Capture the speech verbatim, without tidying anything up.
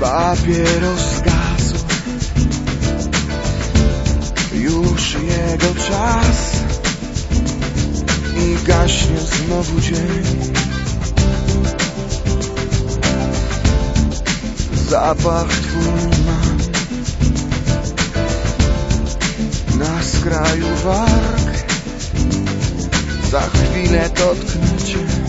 Papieros zgasł, już jego czas i gaśnie znowu dzień. Zapach twój mam na skraju warg, za chwilę dotknę cię.